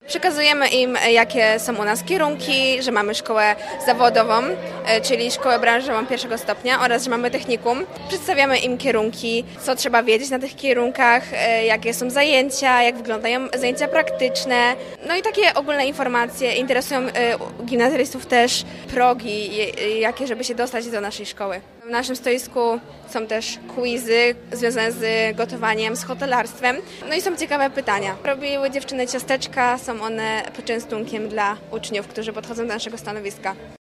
Przekazujemy im, jakie są u nas kierunki, że mamy szkołę zawodową, czyli szkołę branżową pierwszego stopnia oraz, że mamy technikum. Przedstawiamy im kierunki, co trzeba wiedzieć na tych kierunkach, jakie są zajęcia, jak wyglądają zajęcia praktyczne. No i takie ogólne informacje. Interesują gimnazjalistów też progi, jakie, żeby się dostać do naszej szkoły. W naszym stoisku są też quizy związane z gotowaniem, z hotelarstwem. No i są ciekawe pytania. Robiły dziewczyny ciasteczka, są one poczęstunkiem dla uczniów, którzy podchodzą do naszego stanowiska.